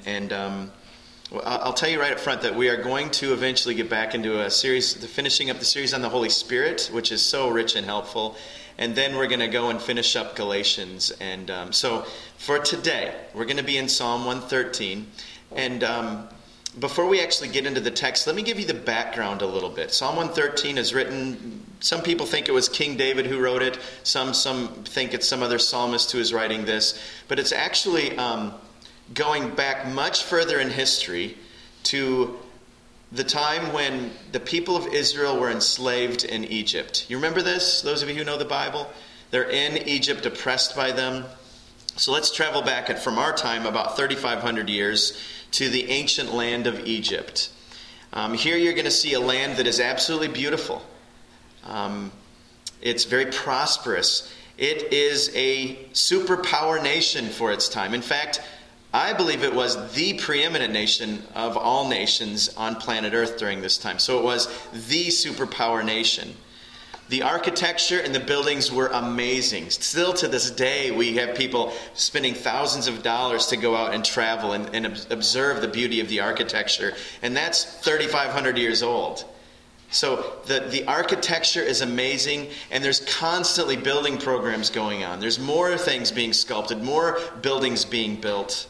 And well, I'll tell you right up front that we are going to eventually get back into a series, finishing up the series on the Holy Spirit, which is so rich and helpful. And then we're going to go and finish up Galatians. And so for today, we're going to be in Psalm 113. And before we actually get into the text, let me give you the background a little bit. Psalm 113 is written, some people think it was King David who wrote it. Some think it's some other psalmist who is writing this. But it's actually going back much further in history to the time when the people of Israel were enslaved in Egypt. You remember this? Those of you who know the Bible? They're in Egypt, oppressed by them. So let's travel back from our time, about 3,500 years, to the ancient land of Egypt. Here you're going to see a land that is absolutely beautiful. It's very prosperous. It is a superpower nation for its time. In fact, I believe it was the preeminent nation of all nations on planet Earth during this time. So it was the superpower nation. The architecture and the buildings were amazing. Still to this day, we have people spending thousands of dollars to go out and travel and observe the beauty of the architecture. And that's 3,500 years old. So the architecture is amazing, and there's constantly building programs going on. There's more things being sculpted, more buildings being built.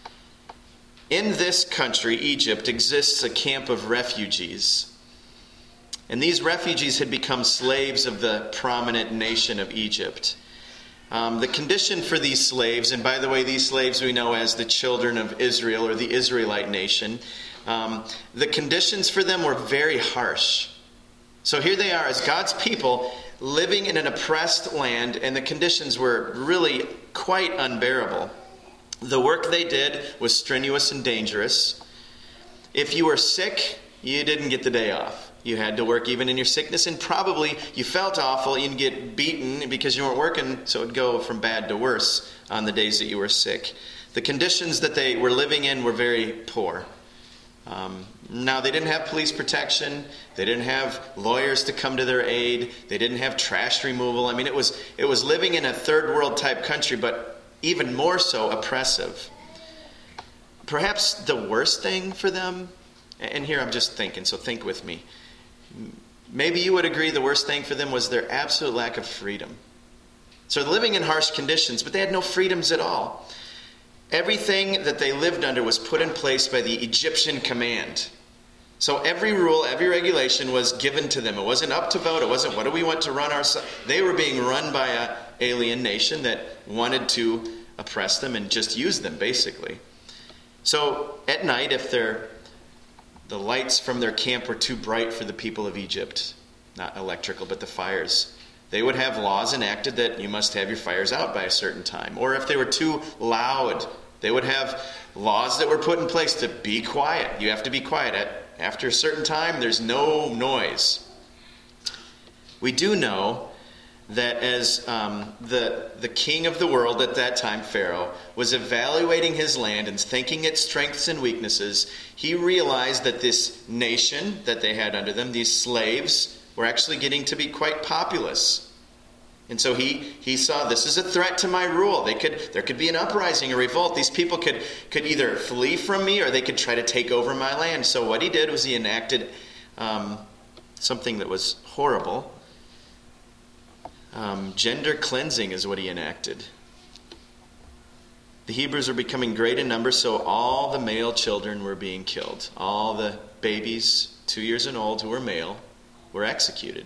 In this country, Egypt, exists a camp of refugees. And these refugees had become slaves of the prominent nation of Egypt. The condition for these slaves, and by the way, these slaves we know as the children of Israel or the Israelite nation, the conditions for them were very harsh. So here they are as God's people living in an oppressed land, and the conditions were really quite unbearable. The work they did was strenuous and dangerous. If you were sick, you didn't get the day off. You had to work even in your sickness, and probably you felt awful. You'd get beaten because you weren't working, so it would go from bad to worse on the days that you were sick. The conditions that they were living in were very poor. Now, they didn't have police protection. They didn't have lawyers to come to their aid. They didn't have trash removal. I mean, it was living in a third world type country, but even more so oppressive. Perhaps the worst thing for them, and here I'm just thinking, so think with me. Maybe you would agree the worst thing for them was their absolute lack of freedom. So living in harsh conditions, but they had no freedoms at all. Everything that they lived under was put in place by the Egyptian command. So every rule, every regulation was given to them. It wasn't up to vote. It wasn't, what do we want to run ourselves? They were being run by an alien nation that wanted to oppress them and just use them, basically. So at night, if the lights from their camp were too bright for the people of Egypt, not electrical, but the fires, they would have laws enacted that you must have your fires out by a certain time. Or if they were too loud, they would have laws that were put in place to be quiet. You have to be quiet. After a certain time, there's no noise. We do know that as the king of the world at that time, Pharaoh, was evaluating his land and thinking its strengths and weaknesses, he realized that this nation that they had under them, these slaves, were actually getting to be quite populous. And so he saw this is a threat to my rule. There could be an uprising, a revolt. These people could either flee from me or they could try to take over my land. So what he did was he enacted something that was horrible. Gender cleansing is what he enacted. The Hebrews were becoming great in number, so all the male children were being killed. All the babies 2 years and old who were male were executed.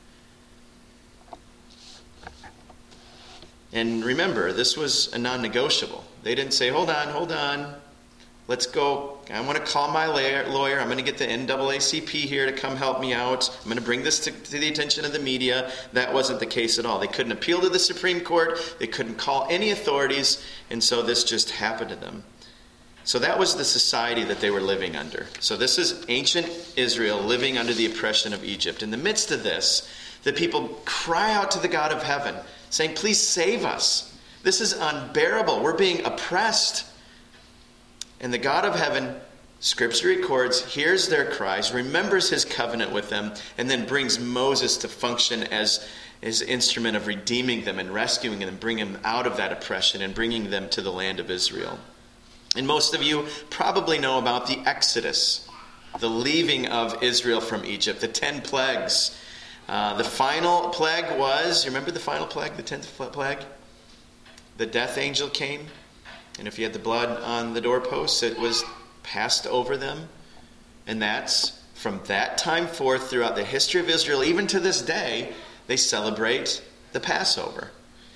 And remember, this was a non-negotiable. They didn't say, hold on, let's go. I want to call my lawyer. I'm going to get the NAACP here to come help me out. I'm going to bring this to the attention of the media. That wasn't the case at all. They couldn't appeal to the Supreme Court. They couldn't call any authorities. And so this just happened to them. So that was the society that they were living under. So this is ancient Israel living under the oppression of Egypt. In the midst of this, the people cry out to the God of heaven, saying, please save us. This is unbearable. We're being oppressed. And the God of heaven, Scripture records, hears their cries, remembers his covenant with them, and then brings Moses to function as his instrument of redeeming them and rescuing them, bringing them out of that oppression and bringing them to the land of Israel. And most of you probably know about the Exodus, the leaving of Israel from Egypt, the 10 plagues. The final plague was, you remember the final plague, the 10th plague? The death angel came, and if you had the blood on the doorposts, it was passed over them. And that's from that time forth throughout the history of Israel, even to this day, they celebrate the Passover.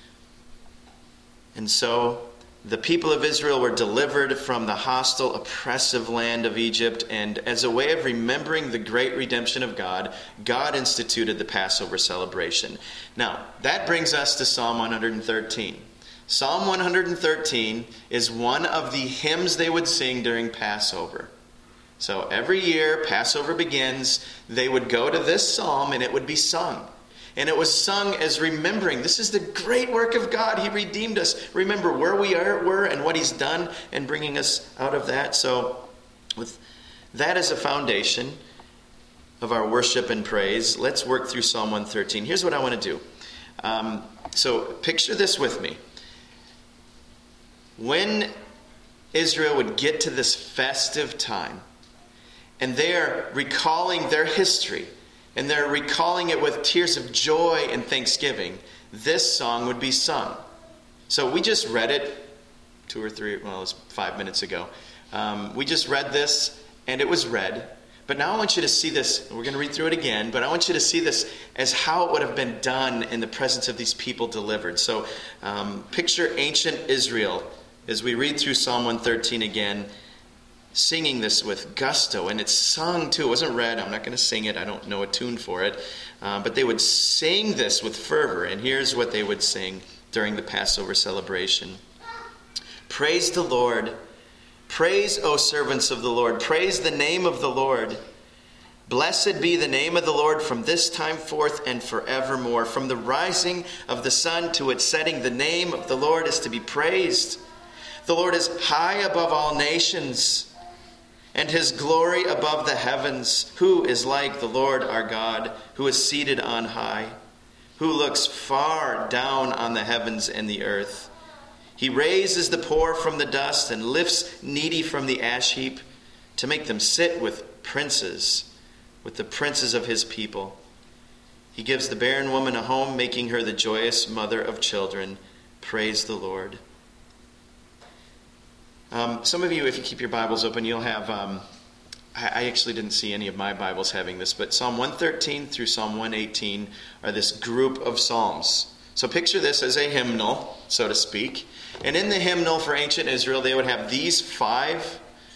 And so the people of Israel were delivered from the hostile, oppressive land of Egypt, and as a way of remembering the great redemption of God, God instituted the Passover celebration. Now, that brings us to Psalm 113. Psalm 113 is one of the hymns they would sing during Passover. So every year, Passover begins, they would go to this psalm and it would be sung. And it was sung as remembering, this is the great work of God. He redeemed us. Remember where we were and what He's done and bringing us out of that. So with that as a foundation of our worship and praise, let's work through Psalm 113. Here's what I want to do. So picture this with me. When Israel would get to this festive time, and they're recalling their history, and they're recalling it with tears of joy and thanksgiving, this song would be sung. So we just read it 5 minutes ago. We just read this, and it was read. But now I want you to see this. We're going to read through it again, but I want you to see this as how it would have been done in the presence of these people delivered. So picture ancient Israel as we read through Psalm 113 again, singing this with gusto, and it's sung too. It wasn't read. I'm not going to sing it. I don't know a tune for it. But they would sing this with fervor, and here's what they would sing during the Passover celebration. Praise the Lord. Praise, O servants of the Lord. Praise the name of the Lord. Blessed be the name of the Lord from this time forth and forevermore. From the rising of the sun to its setting, the name of the Lord is to be praised. The Lord is high above all nations, and His glory above the heavens. Who is like the Lord our God, who is seated on high, who looks far down on the heavens and the earth? He raises the poor from the dust and lifts needy from the ash heap to make them sit with princes, with the princes of His people. He gives the barren woman a home, making her the joyous mother of children. Praise the Lord. Some of you, if you keep your Bibles open, you'll have, I actually didn't see any of my Bibles having this, but Psalm 113 through Psalm 118 are this group of psalms. So picture this as a hymnal, so to speak. And in the hymnal for ancient Israel, they would have these 5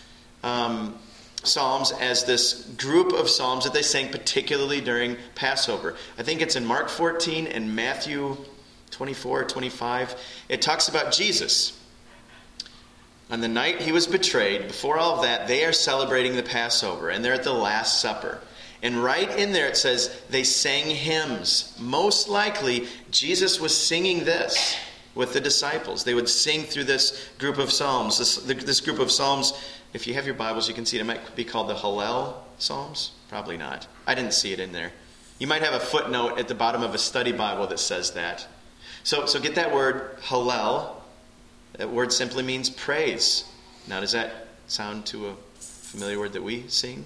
psalms as this group of psalms that they sang particularly during Passover. I think it's in Mark 14 and Matthew 24 or 25. It talks about Jesus. On the night He was betrayed, before all of that, they are celebrating the Passover, and they're at the Last Supper. And right in there it says they sang hymns. Most likely, Jesus was singing this with the disciples. They would sing through this group of psalms. This group of psalms, if you have your Bibles, you can see it might be called the Hallel Psalms. Probably not. I didn't see it in there. You might have a footnote at the bottom of a study Bible that says that. So get that word, Hallel. That word simply means praise. Now, does that sound to a familiar word that we sing?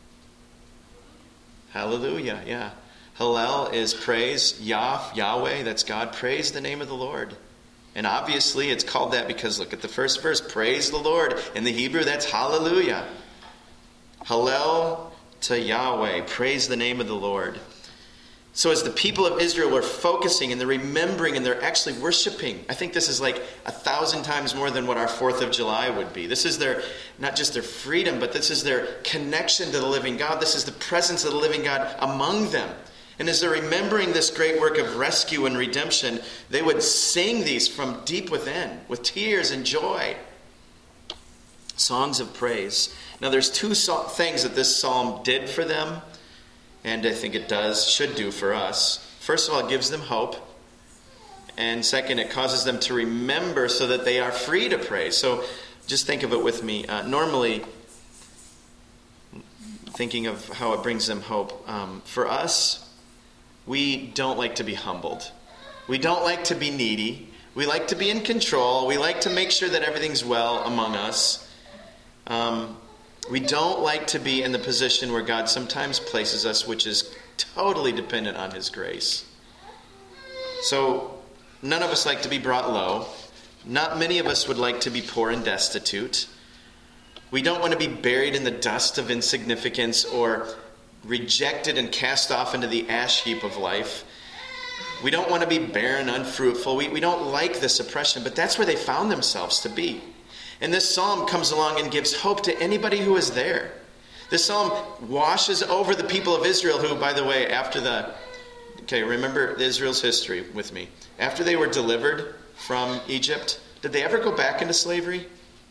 Hallelujah, yeah. Hallel is praise. Yahweh, that's God. Praise the name of the Lord. And obviously it's called that because look at the first verse. Praise the Lord. In the Hebrew, that's hallelujah. Hallel to Yahweh. Praise the name of the Lord. So as the people of Israel were focusing and they're remembering and they're actually worshiping, I think this is like 1,000 times more than what our 4th of July would be. This is their, not just their freedom, but this is their connection to the living God. This is the presence of the living God among them. And as they're remembering this great work of rescue and redemption, they would sing these from deep within with tears and joy. Songs of praise. Now there's 2 things that this psalm did for them. And I think it should do for us. First of all, it gives them hope. And second, it causes them to remember so that they are free to pray. So just think of it with me. Normally, thinking of how it brings them hope. For us, we don't like to be humbled. We don't like to be needy. We like to be in control. We like to make sure that everything's well among us. We don't like to be in the position where God sometimes places us, which is totally dependent on His grace. So none of us like to be brought low. Not many of us would like to be poor and destitute. We don't want to be buried in the dust of insignificance or rejected and cast off into the ash heap of life. We don't want to be barren, unfruitful. We don't like this oppression, but that's where they found themselves to be. And this psalm comes along and gives hope to anybody who is there. This psalm washes over the people of Israel who, by the way, remember Israel's history with me. After they were delivered from Egypt, did they ever go back into slavery?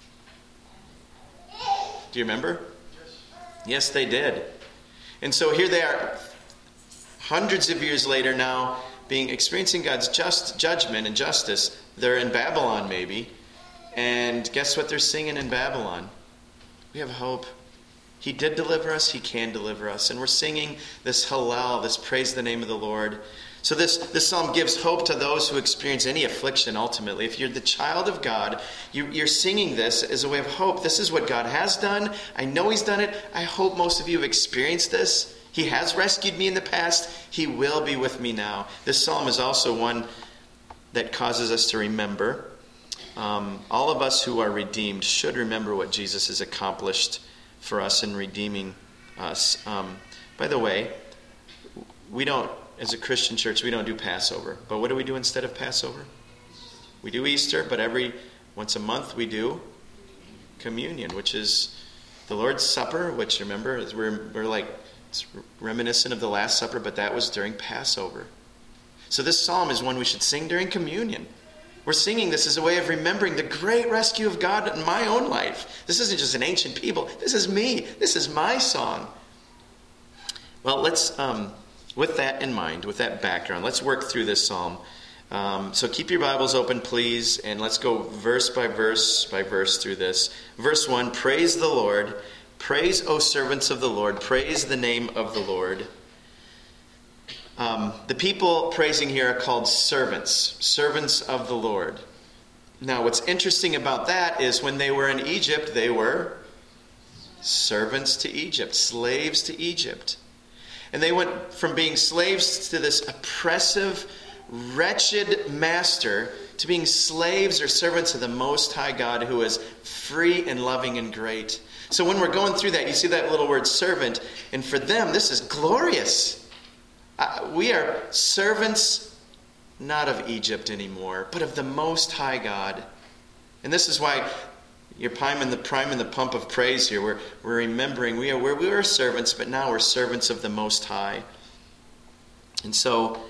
Do you remember? Yes, they did. And so here they are, hundreds of years later now, experiencing God's just judgment and justice. They're in Babylon maybe. And guess what they're singing in Babylon? We have hope. He did deliver us. He can deliver us. And we're singing this Hallel, this praise the name of the Lord. So this psalm gives hope to those who experience any affliction ultimately. If you're the child of God, you're singing this as a way of hope. This is what God has done. I know He's done it. I hope most of you have experienced this. He has rescued me in the past. He will be with me now. This psalm is also one that causes us to remember. All of us who are redeemed should remember what Jesus has accomplished for us in redeeming us. By the way, as a Christian church, we don't do Passover. But what do we do instead of Passover? We do Easter, but once a month we do communion, which is the Lord's Supper, which, remember, it's reminiscent of the Last Supper, but that was during Passover. So this psalm is one we should sing during communion. We're singing this as a way of remembering the great rescue of God in my own life. This isn't just an ancient people. This is me. This is my song. Well, let's, with that in mind, with that background, let's work through this psalm. So keep your Bibles open, please, and let's go verse by verse through this. Verse 1, praise the Lord. Praise, O servants of the Lord. Praise the name of the Lord. The people praising here are called servants of the Lord. Now, what's interesting about that is when they were in Egypt, they were servants to Egypt, slaves to Egypt. And they went from being slaves to this oppressive, wretched master to being slaves or servants of the Most High God, who is free and loving and great. So when we're going through that, you see that little word servant, and for them, this is glorious. We are servants not of Egypt anymore, but of the Most High God. And this is why you're priming the pump of praise here. We're remembering we were servants, but now we're servants of the Most High. And so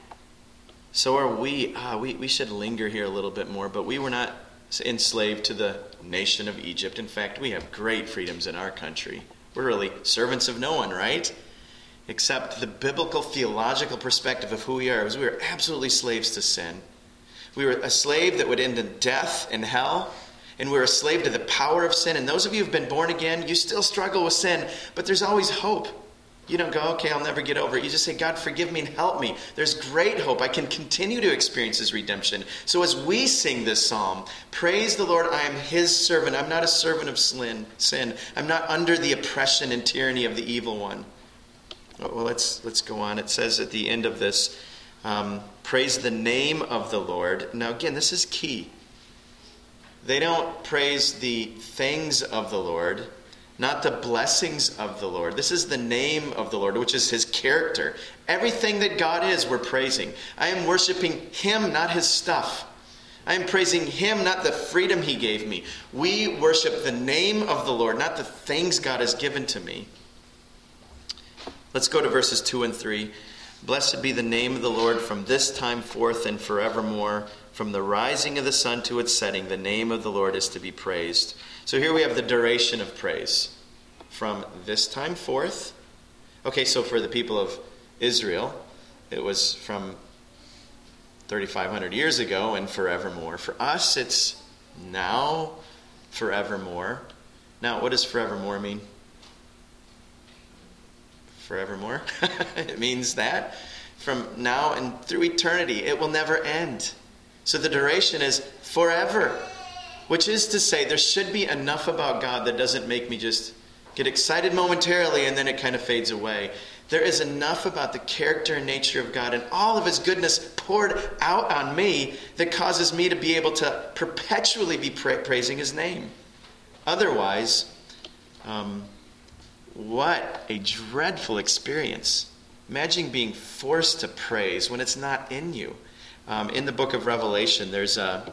are we. We should linger here a little bit more, but we were not enslaved to the nation of Egypt. In fact, we have great freedoms in our country. We're really servants of no one, right? Except the biblical theological perspective of who we are is we were absolutely slaves to sin. We were a slave that would end in death and hell, and we're a slave to the power of sin. And those of you who have been born again, you still struggle with sin, but there's always hope. You don't go, okay, I'll never get over it. You just say, God, forgive me and help me. There's great hope. I can continue to experience His redemption. So as we sing this psalm, praise the Lord, I am His servant. I'm not a servant of sin. I'm not under the oppression and tyranny of the evil one. Well, let's go on. It says at the end of this, praise the name of the Lord. Now again, this is key. They don't praise the things of the Lord, not the blessings of the Lord. This is the name of the Lord, which is His character. Everything that God is, we're praising. I am worshiping Him, not His stuff. I am praising Him, not the freedom He gave me. We worship the name of the Lord, not the things God has given to me. Let's go to verses 2 and 3. Blessed be the name of the Lord from this time forth and forevermore. From the rising of the sun to its setting, the name of the Lord is to be praised. So here we have the duration of praise. From this time forth. Okay, so for the people of Israel, it was from 3,500 years ago and forevermore. For us, it's now, forevermore. Now, what does forevermore mean? Forevermore. It means that from now and through eternity, it will never end. So the duration is forever. which is to say there should be enough about God that doesn't make me just get excited momentarily and then it kind of fades away. There is enough about the character and nature of God and all of his goodness poured out on me that causes me to be able to perpetually be praising his name. Otherwise, what a dreadful experience. Imagine being forced to praise when it's not in you. In the book of Revelation, there's a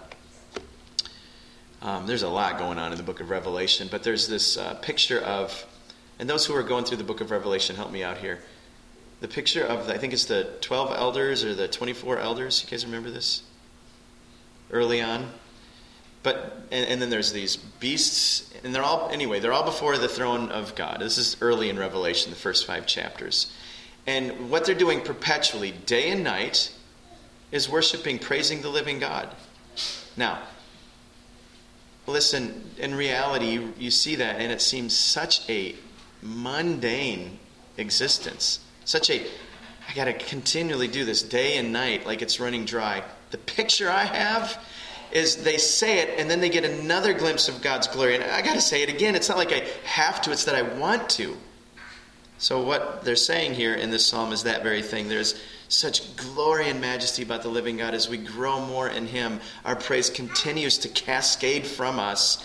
lot going on in the book of Revelation, but there's this picture of, and those who are going through the book of Revelation, help me out here. The picture of, I think it's the 12 elders or the 24 elders. You guys remember this? Early on. But and then there's these beasts, and they're all before the throne of God. This is early in Revelation, the first 5 chapters. And what they're doing perpetually, day and night, is worshiping, praising the living God. Now, listen, in reality, you see that, and it seems such a mundane existence. I got to continually do this day and night like it's running dry. The picture I have is they say it, and then they get another glimpse of God's glory. And I got to say it again. It's not like I have to. It's that I want to. So what they're saying here in this psalm is that very thing. There's such glory and majesty about the living God. As we grow more in him, our praise continues to cascade from us.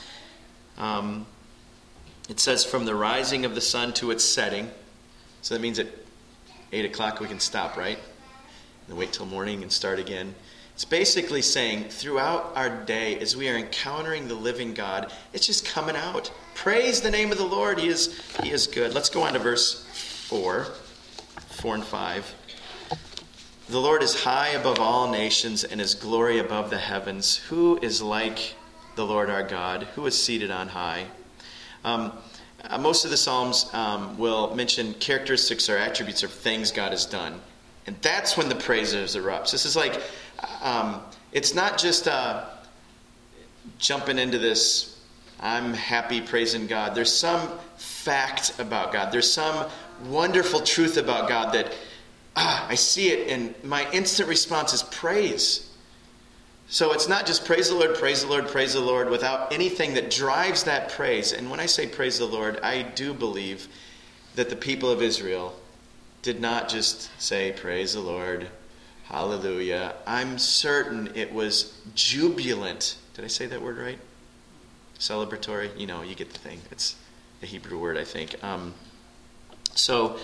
It says from the rising of the sun to its setting. So that means at 8 o'clock we can stop, right? And wait till morning and start again. It's basically saying throughout our day, as we are encountering the living God, it's just coming out. Praise the name of the Lord. He is good. Let's go on to verse 4 and 5. The Lord is high above all nations, and his glory above the heavens. Who is like the Lord our God? Who is seated on high? Most of the Psalms will mention characteristics or attributes of things God has done. And that's when the praises erupts. This is like, it's not just jumping into this, I'm happy praising God. There's some fact about God. There's some wonderful truth about God that I see it, and my instant response is praise. So it's not just praise the Lord, praise the Lord, praise the Lord, without anything that drives that praise. And when I say praise the Lord, I do believe that the people of Israel did not just say praise the Lord, hallelujah. I'm certain it was jubilant. Did I say that word right? Celebratory? You get the thing. It's a Hebrew word, I think. So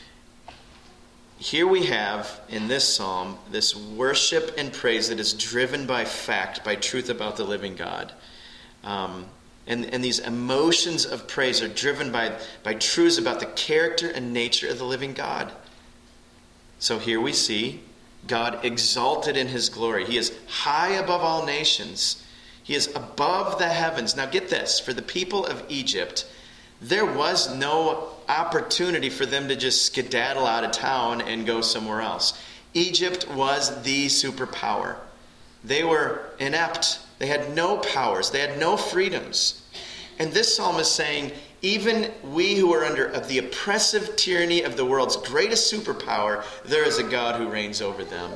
here we have in this psalm this worship and praise that is driven by fact, by truth about the living God. And these emotions of praise are driven by truths about the character and nature of the living God. So here we see God exalted in his glory. He is high above all nations. He is above the heavens. Now get this, for the people of Egypt, there was no opportunity for them to just skedaddle out of town and go somewhere else. Egypt was the superpower. They were inept. They had no powers. They had no freedoms. And this psalm is saying, even we who are under the oppressive tyranny of the world's greatest superpower, there is a God who reigns over them.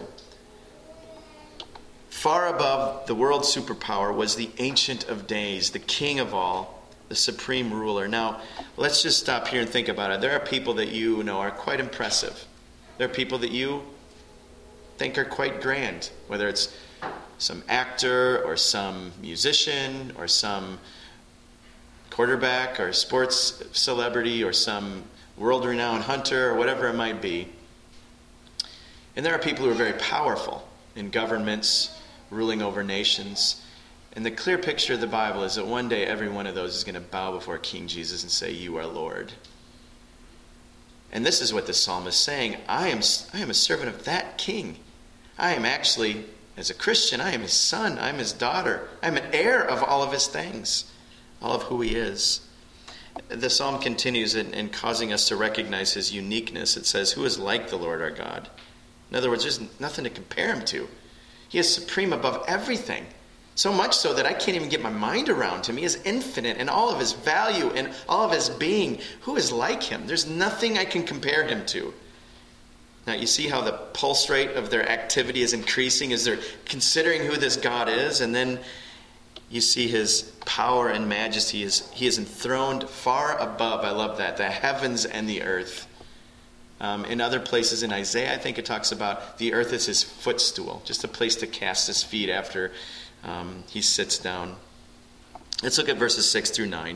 Far above the world's superpower was the Ancient of Days, the King of all, the supreme ruler. Now, let's just stop here and think about it. There are people that you know are quite impressive. There are people that you think are quite grand, whether it's some actor or some musician or some quarterback or sports celebrity or some world-renowned hunter or whatever it might be. And there are people who are very powerful in governments, ruling over nations. And the clear picture of the Bible is that one day every one of those is going to bow before King Jesus and say, "You are Lord." And this is what the psalm is saying. I am a servant of that king. I am actually, as a Christian, I am his son. I am his daughter. I am an heir of all of his things, all of who he is. The psalm continues in causing us to recognize his uniqueness. It says, "Who is like the Lord our God?" In other words, there's nothing to compare him to. He is supreme above everything. So much so that I can't even get my mind around him. He is infinite in all of his value and all of his being. Who is like him? There's nothing I can compare him to. Now, you see how the pulse rate of their activity is increasing as they're considering who this God is. And then you see his power and majesty. He is enthroned far above, I love that, the heavens and the earth. In other places in Isaiah, I think it talks about the earth is his footstool, just a place to cast his feet after he sits down. Let's look at verses 6 through 9.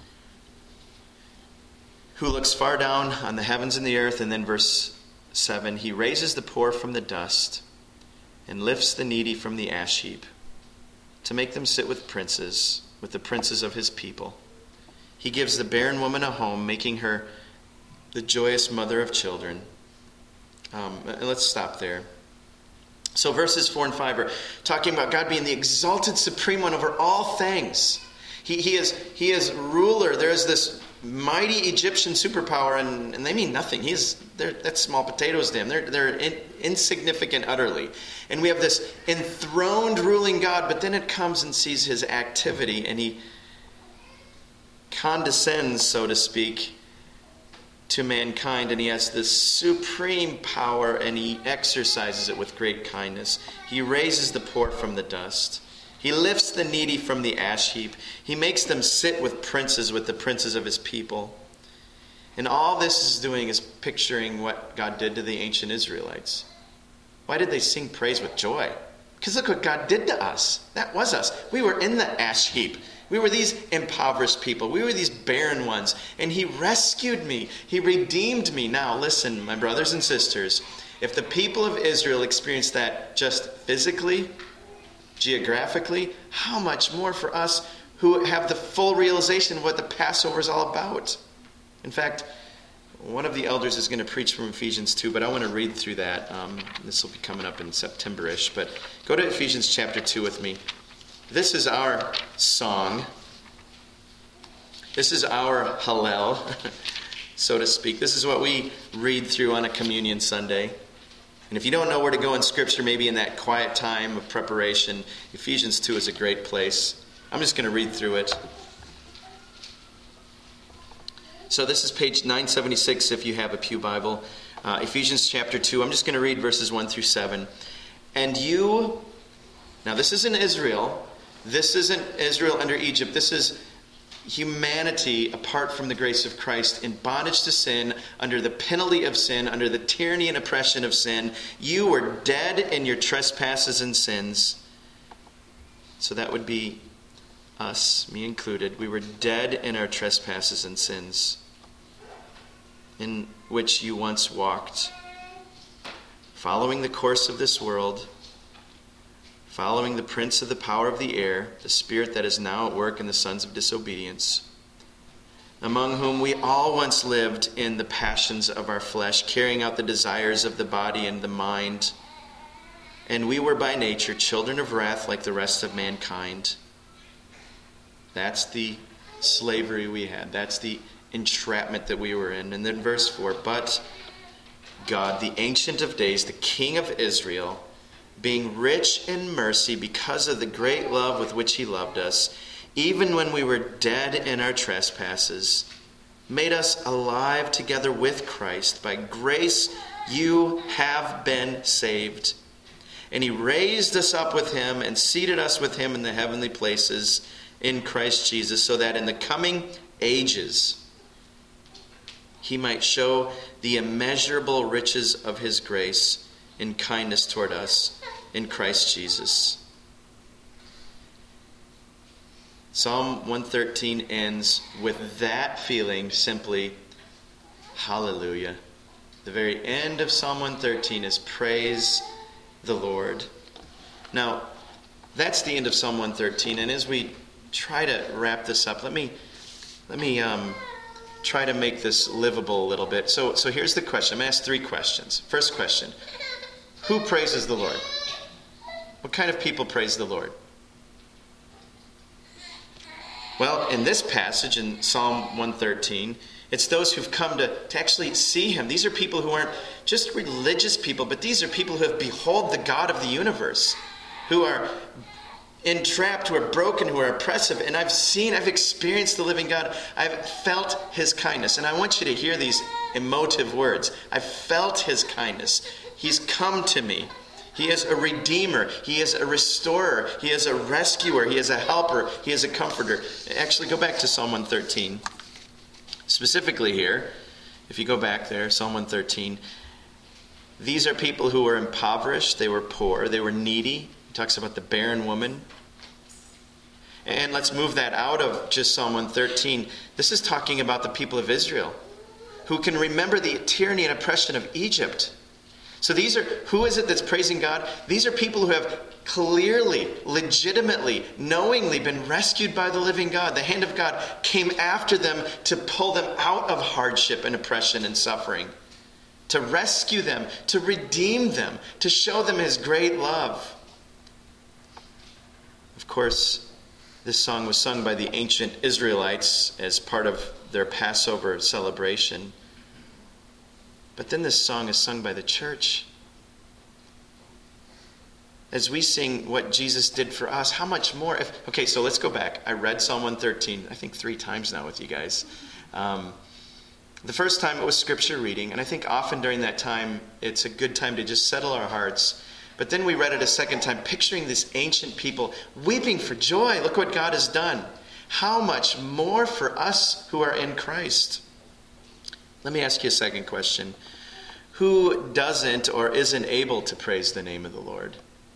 Who looks far down on the heavens and the earth, and then verse 7, he raises the poor from the dust and lifts the needy from the ash heap to make them sit with princes, with the princes of his people. He gives the barren woman a home, making her the joyous mother of children. Let's stop there. So verses 4 and 5 are talking about God being the exalted supreme one over all things. He is ruler. There is this mighty Egyptian superpower, and they mean nothing. That's small potatoes to him. They're insignificant utterly. And we have this enthroned ruling God, but then it comes and sees his activity, and he condescends, so to speak, to mankind, and he has this supreme power, and he exercises it with great kindness. He raises the poor from the dust. He lifts the needy from the ash heap. He makes them sit with princes, with the princes of his people. And all this is doing is picturing what God did to the ancient Israelites. Why did they sing praise with joy? Because look what God did to us. That was us. We were in the ash heap. We were these impoverished people. We were these barren ones. And he rescued me. He redeemed me. Now listen, my brothers and sisters, if the people of Israel experienced that just physically, geographically, how much more for us who have the full realization of what the Passover is all about. In fact, one of the elders is going to preach from Ephesians 2, but I want to read through that. This will be coming up in September-ish, but go to Ephesians chapter 2 with me. This is our song. This is our Hallel, so to speak. This is what we read through on a communion Sunday. And if you don't know where to go in Scripture, maybe in that quiet time of preparation, Ephesians 2 is a great place. I'm just going to read through it. So this is page 976 if you have a Pew Bible. Ephesians chapter 2. I'm just going to read verses 1 through 7. And you, now this isn't Israel. This isn't Israel under Egypt. This is humanity apart from the grace of Christ, in bondage to sin, under the penalty of sin, under the tyranny and oppression of sin. You were dead in your trespasses and sins. So that would be us, me included. We were dead in our trespasses and sins, in which you once walked, following the course of this world, following the prince of the power of the air, the spirit that is now at work in the sons of disobedience, among whom we all once lived in the passions of our flesh, carrying out the desires of the body and the mind. And we were by nature children of wrath like the rest of mankind. That's the slavery we had. That's the entrapment that we were in. And then verse 4, but God, the Ancient of Days, the King of Israel, being rich in mercy because of the great love with which he loved us, even when we were dead in our trespasses, made us alive together with Christ. By grace you have been saved. And he raised us up with him and seated us with him in the heavenly places in Christ Jesus, so that in the coming ages he might show the immeasurable riches of his grace in kindness toward us in Christ Jesus. Psalm 113 ends with that feeling, simply, hallelujah. The very end of Psalm 113 is praise the Lord. Now, that's the end of Psalm 113, and as we try to wrap this up, let me try to make this livable a little bit. So here's the question. I'm going to ask 3 questions. First question, who praises the Lord? What kind of people praise the Lord? Well, in this passage, in Psalm 113, it's those who've come to actually see him. These are people who aren't just religious people, but these are people who have beheld the God of the universe, who are entrapped, who are broken, who are oppressive. And I've experienced the living God. I've felt his kindness. And I want you to hear these emotive words. I've felt his kindness. He's come to me. He is a redeemer. He is a restorer. He is a rescuer. He is a helper. He is a comforter. Actually, go back to Psalm 113. Specifically here, if you go back there, Psalm 113, these are people who were impoverished. They were poor. They were needy. He talks about the barren woman. And let's move that out of just Psalm 113. This is talking about the people of Israel who can remember the tyranny and oppression of Egypt. So who is it that's praising God? These are people who have clearly, legitimately, knowingly been rescued by the living God. The hand of God came after them to pull them out of hardship and oppression and suffering, to rescue them, to redeem them, to show them his great love. Of course, this song was sung by the ancient Israelites as part of their Passover celebration. But then this song is sung by the church. As we sing what Jesus did for us, how much more? Okay, so let's go back. I read Psalm 113, I think 3 times now with you guys. The first time it was scripture reading, and I think often during that time, it's a good time to just settle our hearts. But then we read it a second time, picturing these ancient people weeping for joy. Look what God has done. How much more for us who are in Christ? Let me ask you a second question. Who doesn't or isn't able to praise the name of the Lord?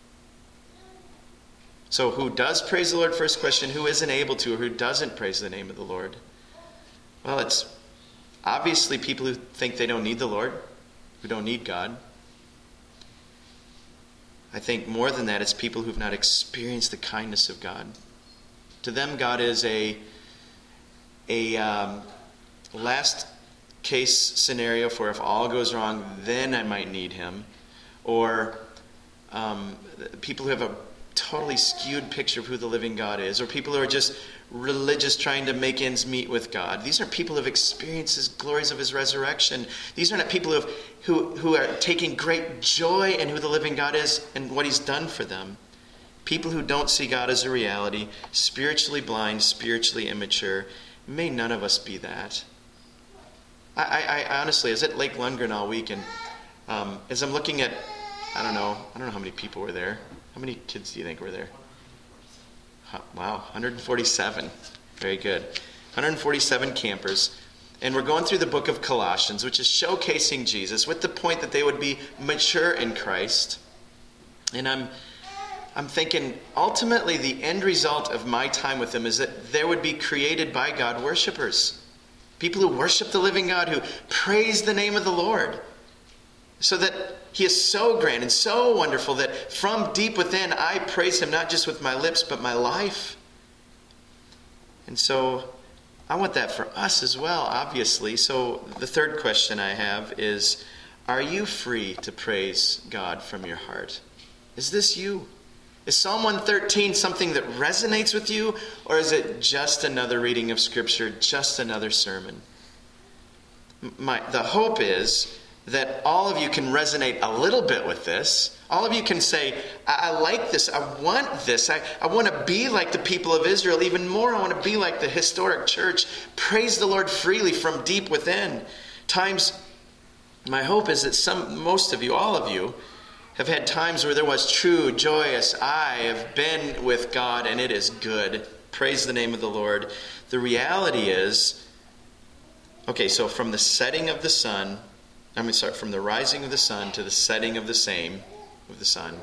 So who does praise the Lord? First question, who isn't able to or who doesn't praise the name of the Lord? Well, it's obviously people who think they don't need the Lord, who don't need God. I think more than that, it's people who've not experienced the kindness of God. To them, God is a last case scenario for if all goes wrong, then I might need him. Or people who have a totally skewed picture of who the living God is. Or people who are just religious trying to make ends meet with God. These are people who have experienced his glories of his resurrection. These are not people who are taking great joy in who the living God is and what he's done for them. People who don't see God as a reality, spiritually blind, spiritually immature. May none of us be that. I honestly, I was at Lake Lundgren all week, and as I'm looking at, I don't know how many people were there. How many kids do you think were there? Wow, 147. Very good. 147 campers. And we're going through the book of Colossians, which is showcasing Jesus with the point that they would be mature in Christ. And I'm thinking, ultimately, the end result of my time with them is that there would be created by God worshipers. People who worship the living God, who praise the name of the Lord. So that he is so grand and so wonderful that from deep within I praise him not just with my lips but my life. And so I want that for us as well, obviously. So the third question I have is, are you free to praise God from your heart? Is this you? Is Psalm 113 something that resonates with you, or is it just another reading of Scripture, just another sermon? The hope is that all of you can resonate a little bit with this. All of you can say, I like this, I want this, I want to be like the people of Israel. Even more, I want to be like the historic church. Praise the Lord freely from deep within. My hope is that most of you, all of you, have had times where there was true, joyous, I have been with God and it is good. Praise the name of the Lord. The reality is, okay, so from the setting of the sun, from the rising of the sun to the setting of the same, of the sun.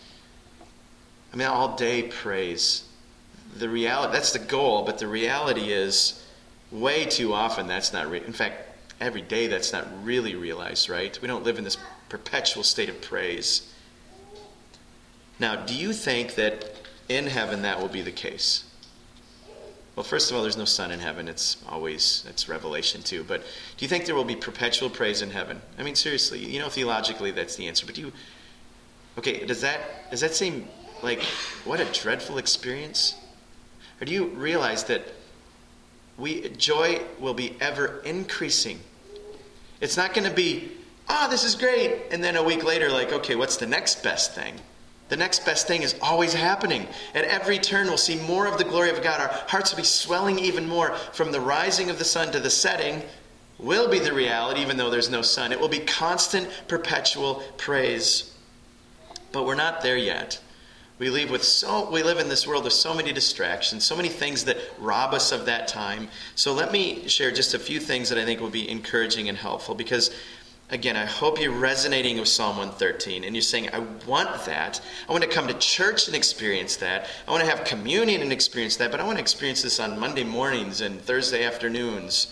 All day praise. The reality, that's the goal, but the reality is way too often that's not, in fact, every day that's not really realized, right? We don't live in this perpetual state of praise. Now, do you think that in heaven that will be the case? Well, first of all, there's no sun in heaven. It's Revelation too. But do you think there will be perpetual praise in heaven? Seriously, theologically that's the answer. But does that seem like, what a dreadful experience? Or do you realize that joy will be ever increasing? It's not going to be, this is great, and then a week later, okay, what's the next best thing? The next best thing is always happening. At every turn, we'll see more of the glory of God. Our hearts will be swelling even more. From the rising of the sun to the setting will be the reality, even though there's no sun. It will be constant, perpetual praise. But we're not there yet. We live in this world with so many distractions, so many things that rob us of that time. So let me share just a few things that I think will be encouraging and helpful, because again, I hope you're resonating with Psalm 113 and you're saying, I want that. I want to come to church and experience that. I want to have communion and experience that, but I want to experience this on Monday mornings and Thursday afternoons.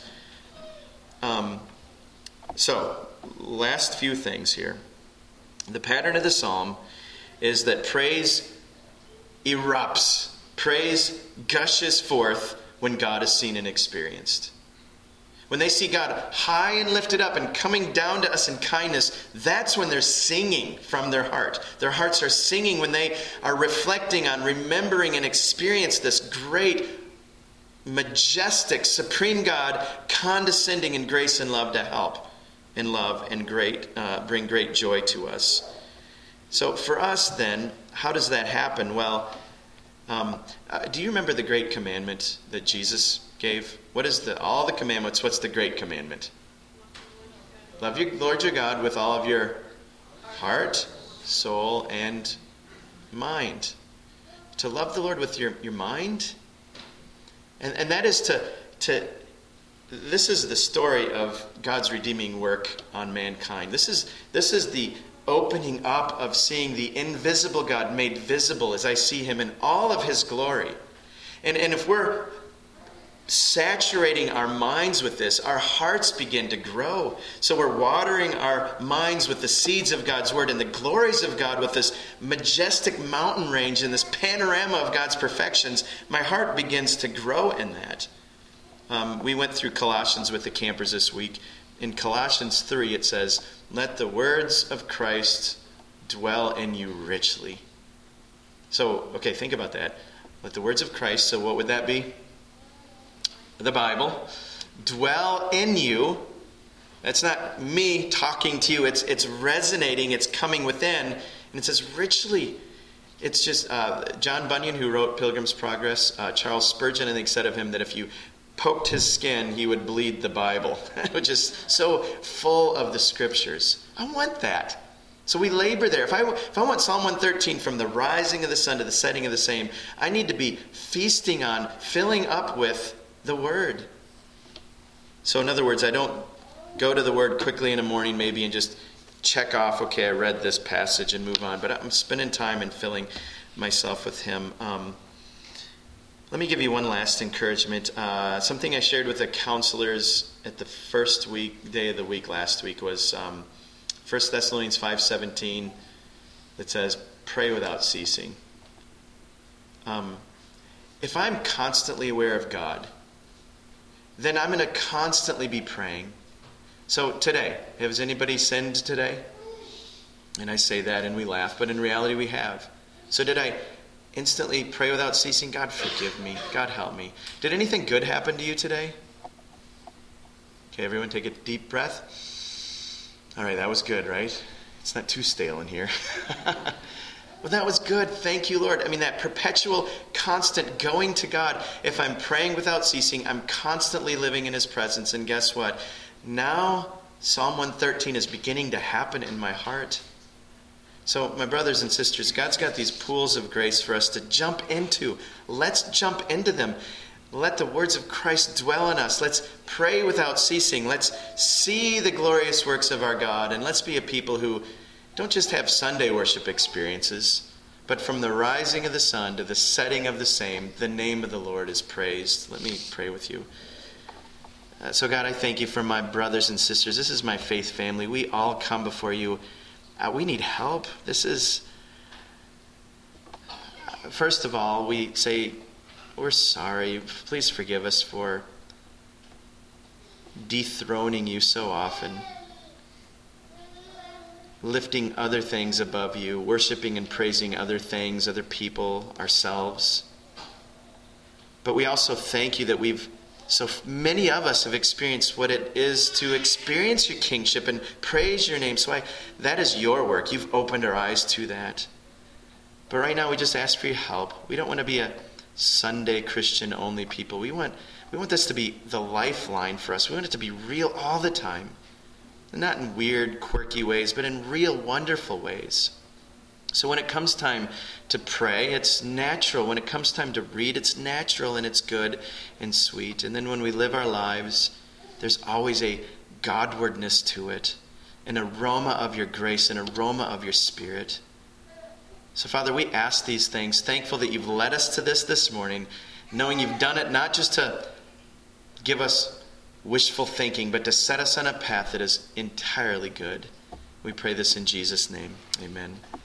So, last few things here. The pattern of the psalm is that praise erupts. Praise gushes forth when God is seen and experienced. When they see God high and lifted up and coming down to us in kindness, that's when they're singing from their heart. Their hearts are singing when they are reflecting on, remembering, and experience this great, majestic, supreme God condescending in grace and love to help in love and bring great joy to us. So for us then, how does that happen? Well, do you remember the great commandment that Jesus gave? What is all the commandments? What's the great commandment? Love your Lord your God with all of your heart, soul, and mind. To love the Lord with your mind. And that is this is the story of God's redeeming work on mankind. This is the opening up of seeing the invisible God made visible as I see him in all of his glory. And if we're saturating our minds with this, our hearts begin to grow. So we're watering our minds with the seeds of God's word and the glories of God with this majestic mountain range and this panorama of God's perfections. My heart begins to grow in that. We went through Colossians with the campers this week. In Colossians 3, it says, "Let the words of Christ dwell in you richly." So, okay, think about that. Let the words of Christ, so what would that be? The Bible. Dwell in you. That's not me talking to you. It's resonating. It's coming within. And it says richly. It's just John Bunyan, who wrote Pilgrim's Progress, Charles Spurgeon, I think, said of him that if you poked his skin, he would bleed the Bible, which is so full of the scriptures. I want that. So we labor there. If I want Psalm 113 from the rising of the sun to the setting of the same, I need to be feasting on, filling up with the Word. So in other words, I don't go to the Word quickly in the morning maybe and just check off, okay, I read this passage and move on. But I'm spending time and filling myself with Him. Let me give you one last encouragement. Something I shared with the counselors at the first day of the week last week was 1 Thessalonians 5:17 that says, pray without ceasing. If I'm constantly aware of God, then I'm going to constantly be praying. So today, has anybody sinned today? And I say that and we laugh, but in reality we have. So did I instantly pray without ceasing? God, forgive me. God, help me. Did anything good happen to you today? Okay, everyone take a deep breath. All right, that was good, right? It's not too stale in here. Well, that was good. Thank you, Lord. I mean, that perpetual, constant going to God. If I'm praying without ceasing, I'm constantly living in His presence. And guess what? Now, Psalm 113 is beginning to happen in my heart. So, my brothers and sisters, God's got these pools of grace for us to jump into. Let's jump into them. Let the words of Christ dwell in us. Let's pray without ceasing. Let's see the glorious works of our God. And let's be a people who don't just have Sunday worship experiences, but from the rising of the sun to the setting of the same, the name of the Lord is praised. Let me pray with you. So, God, I thank you for my brothers and sisters. This is my faith family. We all come before you. We need help. This is, first of all, we say, we're sorry. Please forgive us for dethroning you so often, lifting other things above you, worshiping and praising other things, other people, ourselves. But we also thank you that so many of us have experienced what it is to experience your kingship and praise your name. So that is your work. You've opened our eyes to that. But right now we just ask for your help. We don't want to be a Sunday Christian only people. We want this to be the lifeline for us. We want it to be real all the time. Not in weird, quirky ways, but in real, wonderful ways. So when it comes time to pray, it's natural. When it comes time to read, it's natural and it's good and sweet. And then when we live our lives, there's always a Godwardness to it, an aroma of your grace, an aroma of your Spirit. So Father, we ask these things, thankful that you've led us to this morning, knowing you've done it not just to give us wishful thinking, but to set us on a path that is entirely good. We pray this in Jesus' name. Amen.